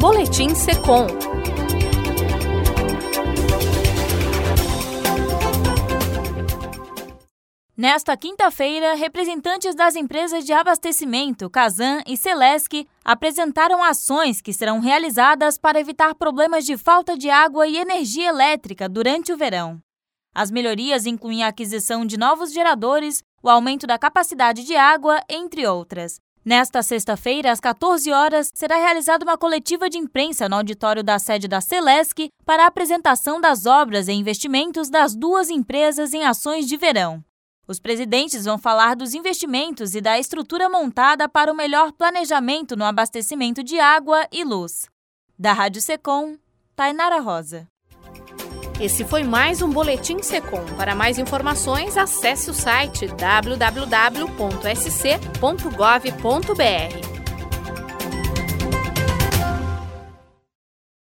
Boletim Secom. Nesta quinta-feira, representantes das empresas de abastecimento, Casan e Celesc, apresentaram ações que serão realizadas para evitar problemas de falta de água e energia elétrica durante o verão. As melhorias incluem a aquisição de novos geradores, o aumento da capacidade de água, entre outras. Nesta sexta-feira, às 14 horas, será realizada uma coletiva de imprensa no auditório da sede da Celesc para a apresentação das obras e investimentos das duas empresas em ações de verão. Os presidentes vão falar dos investimentos e da estrutura montada para o melhor planejamento no abastecimento de água e luz. Da Rádio Secom, Tainara Rosa. Esse foi mais um Boletim Secom. Para mais informações, acesse o site www.sc.gov.br.